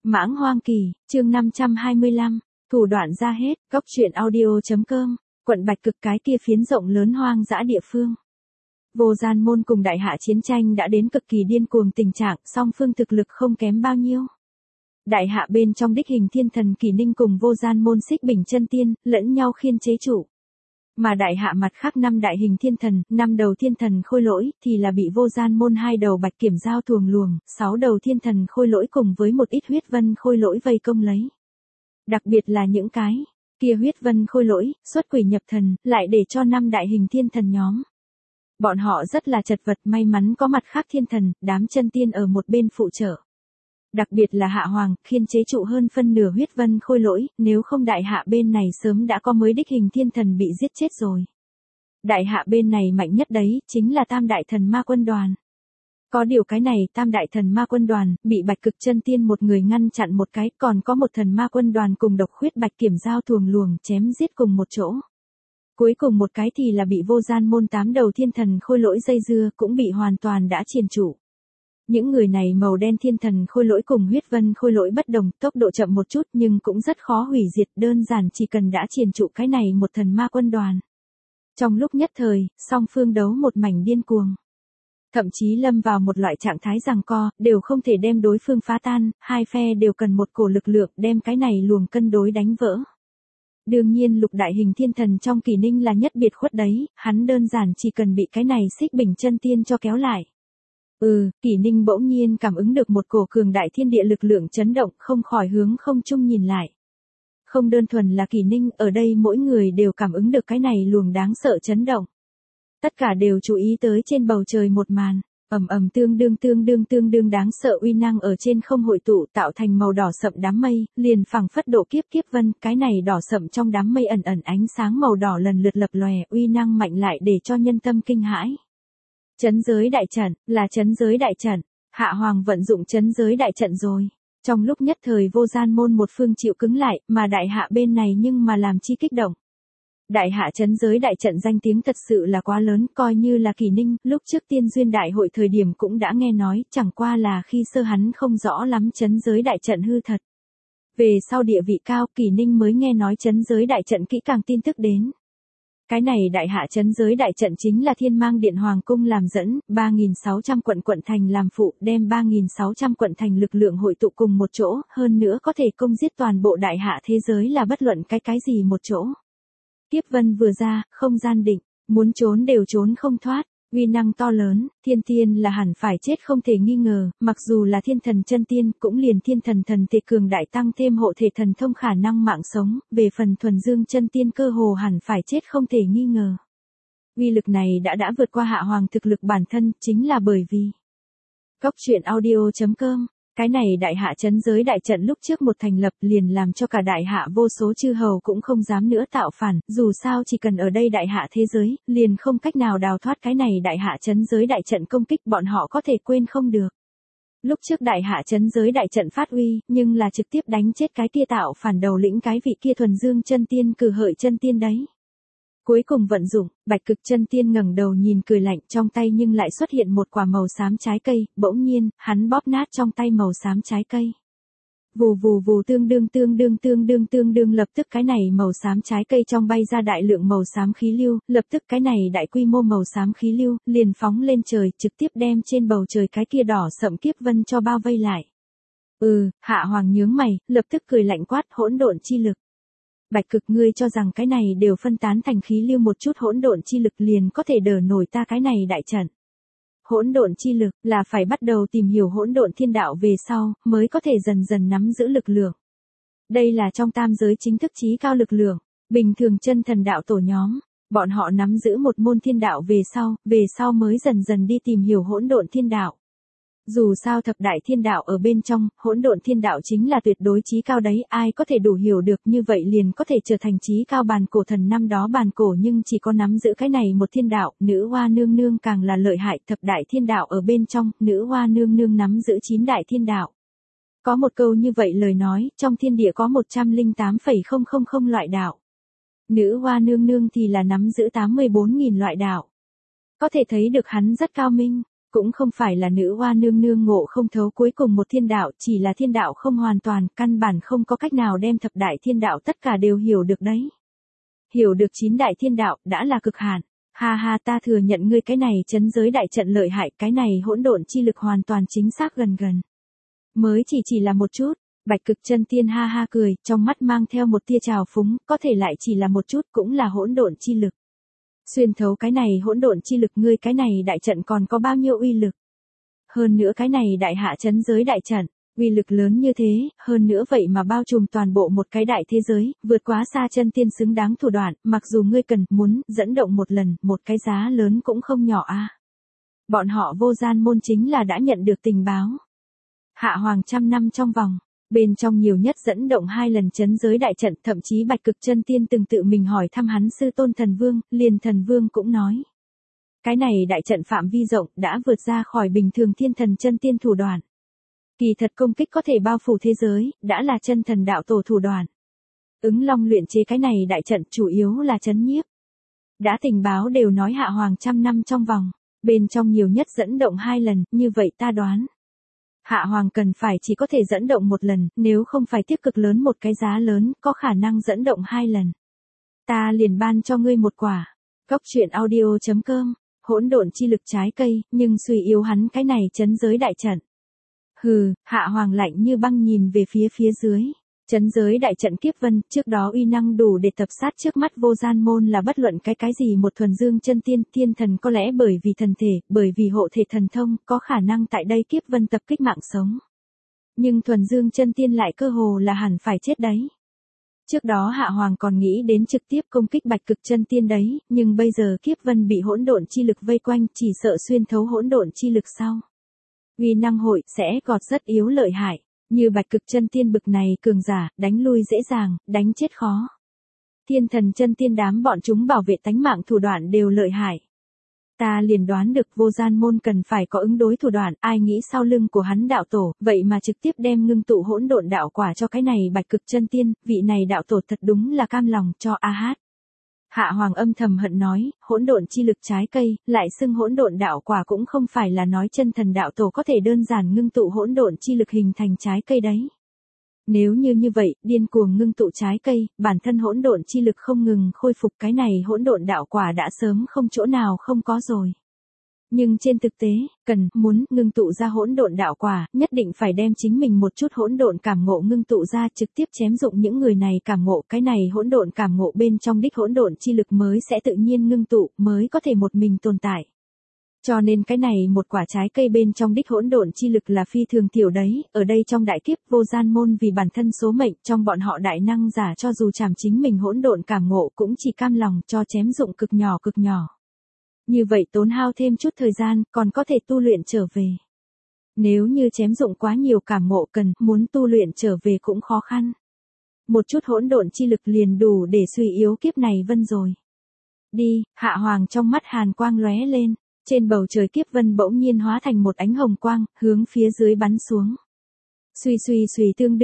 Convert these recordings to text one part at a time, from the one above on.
Mãng hoang kỳ, chương 525, thủ đoạn ra hết, góc truyện audio.com, quận Bạch Cực cái kia phiến rộng lớn hoang dã địa phương. Vô Gian Môn cùng Đại Hạ chiến tranh đã đến cực kỳ điên cuồng tình trạng, song phương thực lực không kém bao nhiêu. Đại Hạ bên trong đích hình thiên thần Kỳ Ninh cùng Vô Gian Môn Xích Bình chân tiên, lẫn nhau khiên chế trụ. Mà Đại Hạ mặt khác 5 đại hình thiên thần, 5 đầu thiên thần khôi lỗi, thì là bị Vô Gian Môn 2 đầu bạch kiểm giao thuồng luồng, 6 đầu thiên thần khôi lỗi cùng với một ít huyết vân khôi lỗi vây công lấy. Đặc biệt là những cái kia huyết vân khôi lỗi, xuất quỷ nhập thần, lại để cho 5 đại hình thiên thần nhóm. Bọn họ rất là chật vật, may mắn có mặt khác thiên thần, đám chân tiên ở một bên phụ trợ. Đặc biệt là Hạ Hoàng, khiên chế trụ hơn phân nửa huyết vân khôi lỗi, nếu không Đại Hạ bên này sớm đã có mới đích hình thiên thần bị giết chết rồi. Đại Hạ bên này mạnh nhất đấy, chính là Tam Đại Thần Ma Quân Đoàn. Có điều cái này Tam Đại Thần Ma Quân Đoàn, bị Bạch Cực chân tiên một người ngăn chặn một cái, còn có một thần ma quân đoàn cùng Độc Khuyết Bạch kiểm giao thuồng luồng, chém giết cùng một chỗ. Cuối cùng một cái thì là bị Vô Gian Môn 8 đầu thiên thần khôi lỗi dây dưa, cũng bị hoàn toàn đã triền trụ. Những người này màu đen thiên thần khôi lỗi cùng huyết vân khôi lỗi bất đồng, tốc độ chậm một chút nhưng cũng rất khó hủy diệt, đơn giản chỉ cần đã triền trụ cái này một thần ma quân đoàn. Trong lúc nhất thời, song phương đấu một mảnh điên cuồng. Thậm chí lâm vào một loại trạng thái giằng co, đều không thể đem đối phương phá tan, hai phe đều cần một cổ lực lượng đem cái này luồng cân đối đánh vỡ. Đương nhiên lục đại hình thiên thần trong Kỳ Ninh là nhất biệt khuất đấy, hắn đơn giản chỉ cần bị cái này Xích Bình chân tiên cho kéo lại. Kỳ Ninh bỗng nhiên cảm ứng được một cổ cường đại thiên địa lực lượng chấn động, không khỏi hướng không trung nhìn lại. Không đơn thuần là Kỳ Ninh, ở đây mỗi người đều cảm ứng được cái này luồng đáng sợ chấn động. Tất cả đều chú ý tới trên bầu trời một màn, ầm ầm tương đương đáng sợ uy năng ở trên không hội tụ tạo thành màu đỏ sậm đám mây, liền phẳng phất độ kiếp kiếp vân, cái này đỏ sậm trong đám mây ẩn ẩn ánh sáng màu đỏ lần lượt lập lòe, uy năng mạnh lại để cho nhân tâm kinh hãi. Trấn giới đại trận, là trấn giới đại trận, Hạ Hoàng vận dụng trấn giới đại trận rồi. Trong lúc nhất thời Vô Gian Môn một phương chịu cứng lại, mà Đại Hạ bên này nhưng mà làm chi kích động. Đại Hạ trấn giới đại trận danh tiếng thật sự là quá lớn, coi như là Kỳ Ninh, lúc trước tiên duyên đại hội thời điểm cũng đã nghe nói, chẳng qua là khi sơ hắn không rõ lắm trấn giới đại trận hư thật. Về sau địa vị cao, Kỳ Ninh mới nghe nói trấn giới đại trận kỹ càng tin tức đến. Cái này Đại Hạ trấn giới đại trận chính là Thiên Mang Điện Hoàng cung làm dẫn, 3.600 quận thành làm phụ, đem 3.600 quận thành lực lượng hội tụ cùng một chỗ, hơn nữa có thể công giết toàn bộ Đại Hạ thế giới là bất luận cái gì một chỗ. Kiếp vân vừa ra, không gian định, muốn trốn đều trốn không thoát, uy năng to lớn, thiên tiên là hẳn phải chết không thể nghi ngờ, mặc dù là thiên thần chân tiên, cũng liền thiên thần thần thể cường đại tăng thêm hộ thể thần thông khả năng mạng sống, về phần thuần dương chân tiên cơ hồ hẳn phải chết không thể nghi ngờ. Uy lực này đã vượt qua Hạ Hoàng thực lực bản thân, chính là bởi vì góc truyện audio.com. Cái này Đại Hạ trấn giới đại trận lúc trước một thành lập liền làm cho cả Đại Hạ vô số chư hầu cũng không dám nữa tạo phản, dù sao chỉ cần ở đây Đại Hạ thế giới, liền không cách nào đào thoát cái này Đại Hạ trấn giới đại trận công kích, bọn họ có thể quên không được. Lúc trước Đại Hạ trấn giới đại trận phát uy, nhưng là trực tiếp đánh chết cái kia tạo phản đầu lĩnh cái vị kia thuần dương chân tiên Cử Hợi chân tiên đấy. Cuối cùng vận dụng, Bạch Cực chân tiên ngẩng đầu nhìn cười lạnh, trong tay nhưng lại xuất hiện một quả màu xám trái cây, bỗng nhiên, hắn bóp nát trong tay màu xám trái cây. Vù tương đương lập tức cái này màu xám trái cây trong bay ra đại lượng màu xám khí lưu, lập tức cái này đại quy mô màu xám khí lưu, liền phóng lên trời, trực tiếp đem trên bầu trời cái kia đỏ sậm kiếp vân cho bao vây lại. Hạ Hoàng nhướng mày, lập tức cười lạnh quát, hỗn độn chi lực. Bạch Cực, ngươi cho rằng cái này đều phân tán thành khí lưu một chút hỗn độn chi lực liền có thể đỡ nổi ta cái này đại trận. Hỗn độn chi lực là phải bắt đầu tìm hiểu hỗn độn thiên đạo về sau, mới có thể dần dần nắm giữ lực lượng. Đây là trong tam giới chính thức chí cao lực lượng, bình thường chân thần đạo tổ nhóm, bọn họ nắm giữ một môn thiên đạo về sau mới dần dần đi tìm hiểu hỗn độn thiên đạo. Dù sao thập đại thiên đạo ở bên trong, hỗn độn thiên đạo chính là tuyệt đối chí cao đấy, ai có thể đủ hiểu được như vậy liền có thể trở thành chí cao bàn cổ thần năm đó bàn cổ, nhưng chỉ có nắm giữ cái này một thiên đạo, nữ hoa nương nương càng là lợi hại, thập đại thiên đạo ở bên trong, nữ hoa nương nương nắm giữ 9 đại thiên đạo. Có một câu như vậy lời nói, trong thiên địa có 108,000 loại đạo. Nữ hoa nương nương thì là nắm giữ 84.000 loại đạo. Có thể thấy được hắn rất cao minh. Cũng không phải là nữ hoa nương nương ngộ không thấu cuối cùng một thiên đạo, chỉ là thiên đạo không hoàn toàn, căn bản không có cách nào đem thập đại thiên đạo tất cả đều hiểu được đấy. Hiểu được 9 đại thiên đạo, đã là cực hạn. Ha ha, ta thừa nhận ngươi cái này trấn giới đại trận lợi hại, cái này hỗn độn chi lực hoàn toàn chính xác gần gần. Mới chỉ là một chút, Bạch Cực Chân Tiên ha ha cười, trong mắt mang theo một tia trào phúng, có thể lại chỉ là một chút cũng là hỗn độn chi lực. Xuyên thấu cái này hỗn độn chi lực, ngươi cái này đại trận còn có bao nhiêu uy lực? Hơn nữa cái này đại hạ trấn giới đại trận, uy lực lớn như thế, hơn nữa vậy mà bao trùm toàn bộ một cái đại thế giới, vượt quá xa chân tiên xứng đáng thủ đoạn, mặc dù ngươi cần, muốn, dẫn động một lần, một cái giá lớn cũng không nhỏ a. Bọn họ Vô Gian Môn chính là đã nhận được tình báo. Hạ Hoàng 100 năm trong vòng, bên trong nhiều nhất dẫn động 2 lần trấn giới đại trận, thậm chí Bạch Cực Chân Tiên từng tự mình hỏi thăm hắn sư tôn Thần Vương, liền Thần Vương cũng nói. Cái này đại trận phạm vi rộng, đã vượt ra khỏi bình thường thiên thần chân tiên thủ đoạn. Kỳ thật công kích có thể bao phủ thế giới, đã là chân thần đạo tổ thủ đoạn. Ứng Long luyện chế cái này đại trận chủ yếu là trấn nhiếp. Đã tình báo đều nói Hạ Hoàng 100 năm trong vòng, bên trong nhiều nhất dẫn động 2 lần, như vậy ta đoán. Hạ Hoàng cần phải chỉ có thể dẫn động 1 lần, nếu không phải tiếp cực lớn một cái giá lớn, có khả năng dẫn động 2 lần. Ta liền ban cho ngươi một quả. Cốc truyện audio.com, hỗn độn chi lực trái cây, nhưng suy yếu hắn cái này trấn giới đại trận. Hừ, Hạ Hoàng lạnh như băng nhìn về phía dưới. Trấn giới đại trận kiếp vân, trước đó uy năng đủ để tập sát trước mắt Vô Gian Môn là bất luận cái gì một thuần dương chân tiên, thiên thần có lẽ bởi vì thần thể, bởi vì hộ thể thần thông, có khả năng tại đây kiếp vân tập kích mạng sống. Nhưng thuần dương chân tiên lại cơ hồ là hẳn phải chết đấy. Trước đó Hạ Hoàng còn nghĩ đến trực tiếp công kích Bạch Cực Chân Tiên đấy, nhưng bây giờ kiếp vân bị hỗn độn chi lực vây quanh, chỉ sợ xuyên thấu hỗn độn chi lực sau. Uy năng hội sẽ gọt rất yếu lợi hại. Như Bạch Cực Chân Tiên bực này cường giả, đánh lui dễ dàng, đánh chết khó. Thiên thần chân tiên đám bọn chúng bảo vệ tánh mạng thủ đoạn đều lợi hại. Ta liền đoán được Vô Gian Môn cần phải có ứng đối thủ đoạn, ai nghĩ sau lưng của hắn đạo tổ, vậy mà trực tiếp đem ngưng tụ hỗn độn đạo quả cho cái này Bạch Cực Chân Tiên, vị này đạo tổ thật đúng là cam lòng cho a hát. Hạ Hoàng âm thầm hận nói, hỗn độn chi lực trái cây, lại xưng hỗn độn đạo quả cũng không phải là nói chân thần đạo tổ có thể đơn giản ngưng tụ hỗn độn chi lực hình thành trái cây đấy. Nếu như vậy, điên cuồng ngưng tụ trái cây, bản thân hỗn độn chi lực không ngừng khôi phục, cái này hỗn độn đạo quả đã sớm không chỗ nào không có rồi. Nhưng trên thực tế, muốn ngưng tụ ra hỗn độn đạo quả, nhất định phải đem chính mình một chút hỗn độn cảm ngộ ngưng tụ ra, trực tiếp chém dụng những người này cảm ngộ, cái này hỗn độn cảm ngộ bên trong đích hỗn độn chi lực mới sẽ tự nhiên ngưng tụ, mới có thể một mình tồn tại. Cho nên cái này một quả trái cây bên trong đích hỗn độn chi lực là phi thường tiểu đấy, ở đây trong đại kiếp Vô Gian Môn vì bản thân số mệnh, trong bọn họ đại năng giả cho dù chảm chính mình hỗn độn cảm ngộ cũng chỉ cam lòng cho chém dụng cực nhỏ. Như vậy tốn hao thêm chút thời gian, còn có thể tu luyện trở về. Nếu như chém dụng quá nhiều cảm ngộ muốn tu luyện trở về cũng khó khăn. Một chút hỗn độn chi lực liền đủ để suy yếu kiếp này vân rồi. Đi, Hạ Hoàng trong mắt hàn quang lóe lên, trên bầu trời kiếp vân bỗng nhiên hóa thành một ánh hồng quang, hướng phía dưới bắn xuống. Suy tương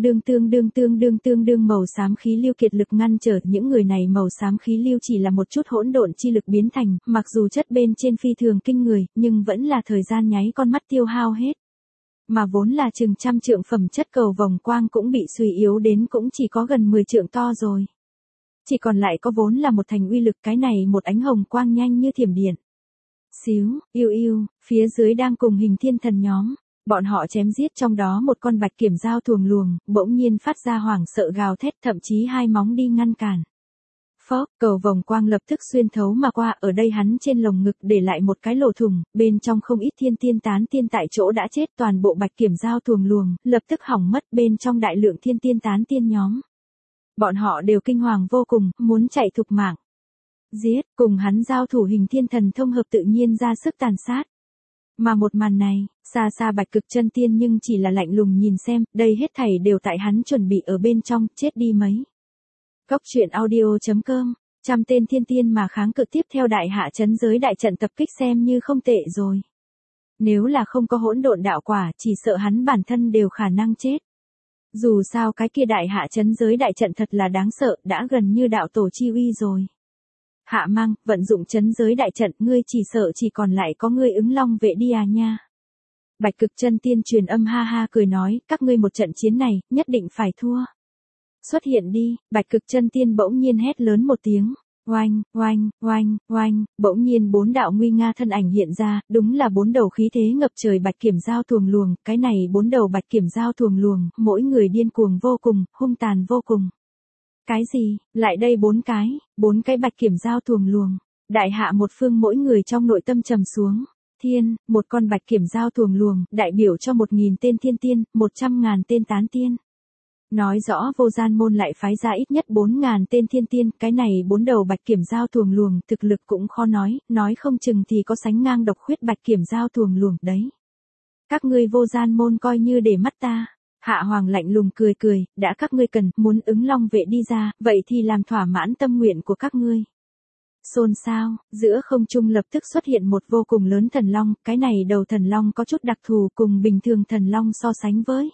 đương màu xám khí lưu kiệt lực ngăn trở, những người này màu xám khí lưu chỉ là một chút hỗn độn chi lực biến thành, mặc dù chất bên trên phi thường kinh người, nhưng vẫn là thời gian nháy con mắt tiêu hao hết. Mà vốn là chừng 100 trượng phẩm chất cầu vòng quang cũng bị suy yếu đến cũng chỉ có gần 10 trượng to rồi. Chỉ còn lại có vốn là một thành uy lực, cái này một ánh hồng quang nhanh như thiểm điện. Xíu, yêu, phía dưới đang cùng Hình Thiên Thần nhóm. Bọn họ chém giết trong đó một con bạch kiểm dao thuồng luồng, bỗng nhiên phát ra hoảng sợ gào thét, thậm chí 2 móng đi ngăn cản. Phốc, cầu vòng quang lập tức xuyên thấu mà qua, ở đây hắn trên lồng ngực để lại một cái lỗ thủng, bên trong không ít thiên tiên tán tiên tại chỗ đã chết, toàn bộ bạch kiểm dao thuồng luồng, lập tức hỏng mất, bên trong đại lượng thiên tiên tán tiên nhóm. Bọn họ đều kinh hoàng vô cùng, muốn chạy thục mạng. Giết, cùng hắn giao thủ Hình Thiên Thần thông hợp tự nhiên ra sức tàn sát. Mà một màn này, xa Bạch Cực Chân Tiên nhưng chỉ là lạnh lùng nhìn xem, đây hết thảy đều tại hắn chuẩn bị ở bên trong, chết đi mấy. Cốc truyện audio.com, 100 tên thiên tiên mà kháng cự tiếp theo đại hạ trấn giới đại trận tập kích xem như không tệ rồi. Nếu là không có hỗn độn đạo quả, chỉ sợ hắn bản thân đều khả năng chết. Dù sao cái kia đại hạ trấn giới đại trận thật là đáng sợ, đã gần như đạo tổ chi uy rồi. Hạ Mang, vận dụng trấn giới đại trận, ngươi chỉ sợ chỉ còn lại có ngươi Ứng Long vệ đi à nha. Bạch Cực Chân Tiên truyền âm ha ha cười nói, các ngươi một trận chiến này, nhất định phải thua. Xuất hiện đi, Bạch Cực Chân Tiên bỗng nhiên hét lớn một tiếng. Oanh, oanh, oanh, oanh, bỗng nhiên 4 đạo nguy nga thân ảnh hiện ra, đúng là 4 đầu khí thế ngập trời bạch kiểm giao thuồng luồng, cái này 4 đầu bạch kiểm giao thuồng luồng, mỗi người điên cuồng vô cùng, hung tàn vô cùng. Cái gì, lại đây 4 cái bạch kiểm giao thuồng luồng, đại hạ một phương mỗi người trong nội tâm trầm xuống. Thiên, một con bạch kiểm giao thuồng luồng, đại biểu cho 1000 tên thiên tiên, 100.000 tên tán tiên. Nói rõ Vô Gian môn lại phái ra ít nhất 4.000 tên thiên tiên, cái này 4 đầu bạch kiểm giao thuồng luồng, thực lực cũng khó nói không chừng thì có sánh ngang độc khuyết bạch kiểm giao thuồng luồng đấy. Các ngươi Vô Gian môn coi như để mắt ta. Hạ Hoàng lạnh lùng cười, đã các ngươi muốn Ứng Long vệ đi ra, vậy thì làm thỏa mãn tâm nguyện của các ngươi. Xôn xao, giữa không trung lập tức xuất hiện một vô cùng lớn thần long, cái này đầu thần long có chút đặc thù cùng bình thường thần long so sánh với.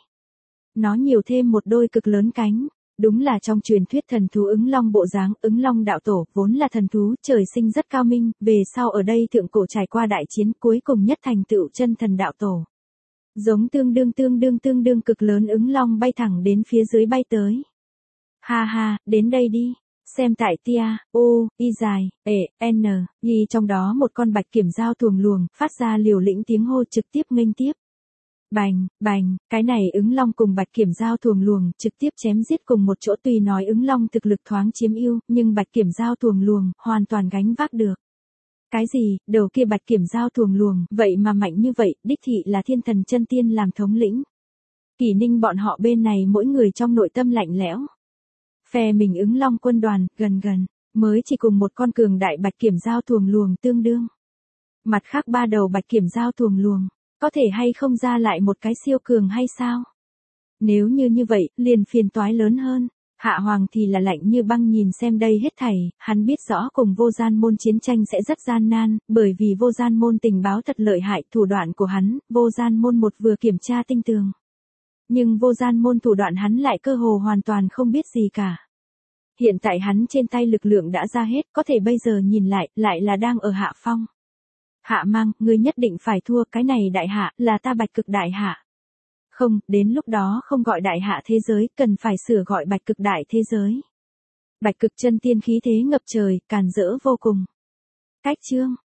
Nó nhiều thêm một đôi cực lớn cánh, đúng là trong truyền thuyết thần thú Ứng Long bộ dáng, Ứng Long đạo tổ, vốn là thần thú, trời sinh rất cao minh, về sau ở đây thượng cổ trải qua đại chiến cuối cùng nhất thành tựu chân thần đạo tổ. Giống tương đương cực lớn Ứng Long bay thẳng đến phía dưới bay tới. Ha ha, đến đây đi. Xem tại tia, u, y dài, n, y trong đó một con bạch kiểm giao thuồng luồng, phát ra liều lĩnh tiếng hô trực tiếp nghênh tiếp. Bành, bành, cái này Ứng Long cùng bạch kiểm giao thuồng luồng, trực tiếp chém giết cùng một chỗ, tùy nói Ứng Long thực lực thoáng chiếm ưu, nhưng bạch kiểm giao thuồng luồng, hoàn toàn gánh vác được. Cái gì, đầu kia bạch kiểm giao thuồng luồng, vậy mà mạnh như vậy, đích thị là thiên thần chân tiên làm thống lĩnh. Kỷ Ninh bọn họ bên này mỗi người trong nội tâm lạnh lẽo. Phe mình Ứng Long quân đoàn, gần, mới chỉ cùng một con cường đại bạch kiểm giao thuồng luồng tương đương. Mặt khác 3 đầu bạch kiểm giao thuồng luồng, có thể hay không ra lại một cái siêu cường hay sao? Nếu như vậy, liền phiền toái lớn hơn. Hạ Hoàng thì là lạnh như băng nhìn xem đây hết thảy, hắn biết rõ cùng Vô Gian môn chiến tranh sẽ rất gian nan, bởi vì Vô Gian môn tình báo thật lợi hại, thủ đoạn của hắn, Vô Gian môn một vừa kiểm tra tinh tường. Nhưng Vô Gian môn thủ đoạn hắn lại cơ hồ hoàn toàn không biết gì cả. Hiện tại hắn trên tay lực lượng đã ra hết, có thể bây giờ nhìn lại là đang ở hạ phong. Hạ Mang, ngươi nhất định phải thua, cái này đại hạ, là ta Bạch Cực đại hạ. Không, đến lúc đó không gọi đại hạ thế giới, cần phải sửa gọi Bạch Cực đại thế giới. Bạch Cực chân tiên khí thế ngập trời, càn rỡ vô cùng. Cách chương